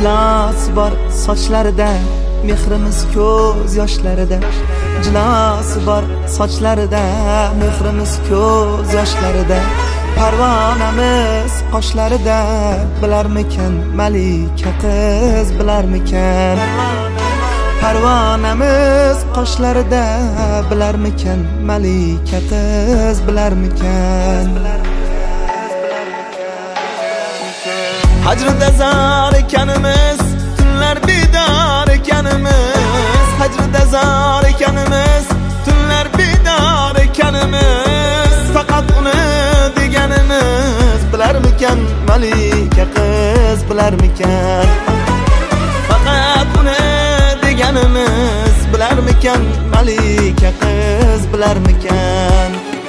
Jilos bor sochlarida, mehrimiz ko'z yoshlarida. Jilos bor sochlarida, mehrimiz ko'z yoshlarida. Parvonamiz qoshlarida, bilarmikan malika qiz, bilarmikan. Parvonamiz qoshlarida, bilarmikan malika qiz, bilarmikan. Hajrida zor ekanimiz, tunlar bedor ekanimiz. Hajrida zor ekanimiz, tunlar bedor ekanimiz. Faqat uni deganimiz, bilarmikan malika qiz, bilarmikan. Faqat uni deganimiz, bilarmikan malika qiz, bilarmikan.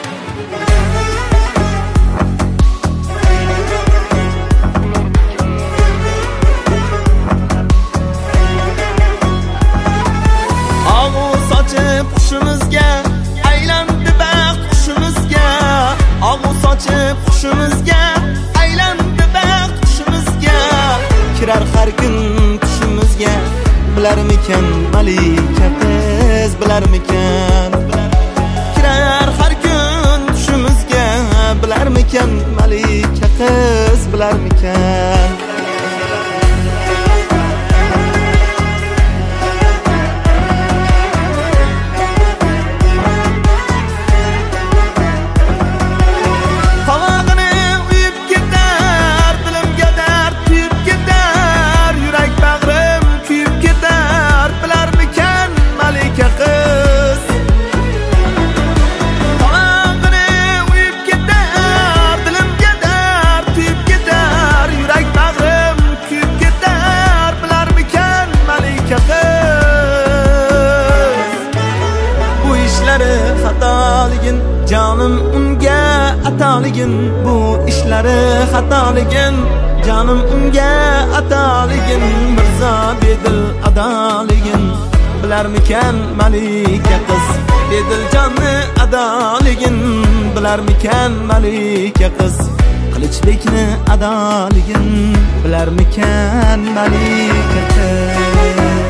Qushimizga aylandi baxt, qushimizga og'u sochib, qushimizga aylandi baxt, qushimizga kirar har kun tushimizga, bilarmikan malika qiz, bilarmikan. Kirar har kun tushimizga, bilarmikan malika qiz, bilarmikan. Xatoligin canım unga ataligin, bu ishlari xatoligin canım unga ataligin. Mirzo bedil adoligin, bilarmikan malika qiz. Bedil jonni adoligin, bilarmikan malika qiz. Qilichbekni adoligin, bilarmikan malika qiz.